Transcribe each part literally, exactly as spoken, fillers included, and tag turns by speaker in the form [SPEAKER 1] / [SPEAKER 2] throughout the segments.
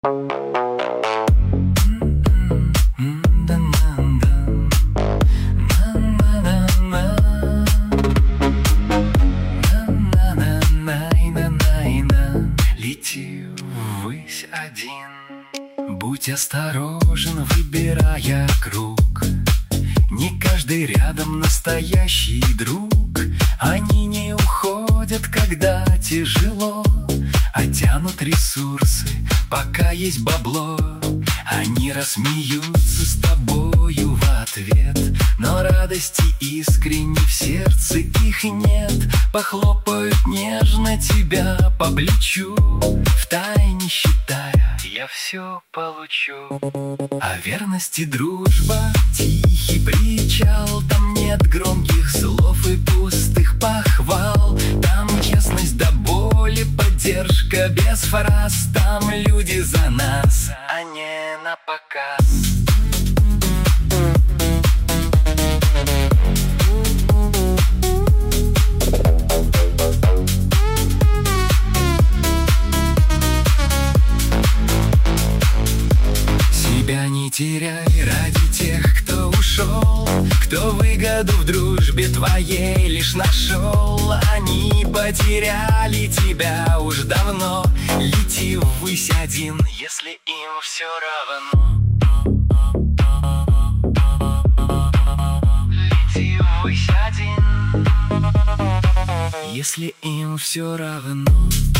[SPEAKER 1] Лети ввысь один, будь осторожен, выбирая круг. Не каждый рядом настоящий друг. Они не уходят, когда тяжело, а тянут ресурсы, пока есть бабло. Они рассмеются с тобою в ответ, но радости искренне в сердце их нет. Похлопают нежно тебя по плечу, втайне считая, я все получу. А верность и дружба — тихий причал. Там нет громких слов и пустых похвал. Там честность до боли, поддержка без фраз. Там люди за нас, а не на показ. Себя не теряй ради тех, кто ушел, кто выгоду в дружбе твоей лишь нашел. Они потеряли тебя уж давно. Лети ввысь один, если им все равно. Лети ввысь один, если им все равно.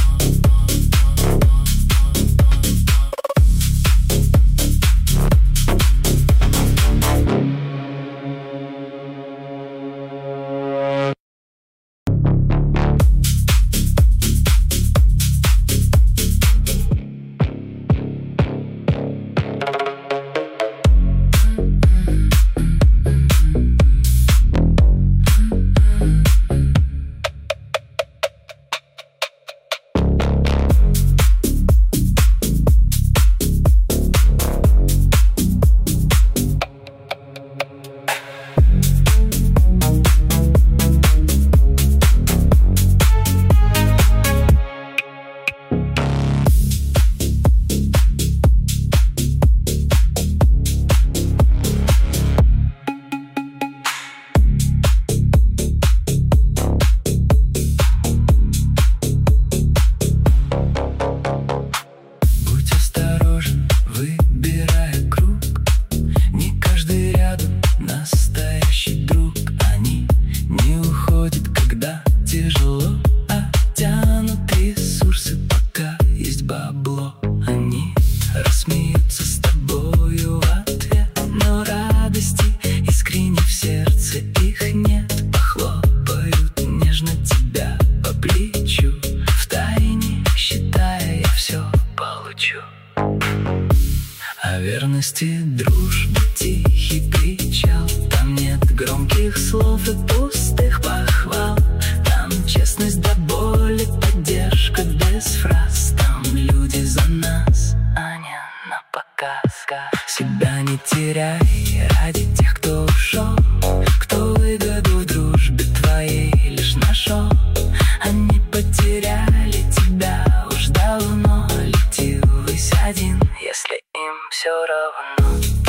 [SPEAKER 1] Тяжело, а тянут ресурсы, пока есть бабло. Они рассмеются с тобою в ответ, но радости искренне в сердце их нет. Похлопают нежно тебя по плечу, втайне считая, я все получу. О верности, дружбе тихий причал. Там нет громких слов и пустых похвал. Честность до боли, поддержка без фраз. Там люди за нас, а не на показ. Себя не теряй ради тех, кто ушел, кто выгоду в дружбе твоей лишь нашел. Они потеряли тебя уж давно. Лети ввысь один, если им все равно.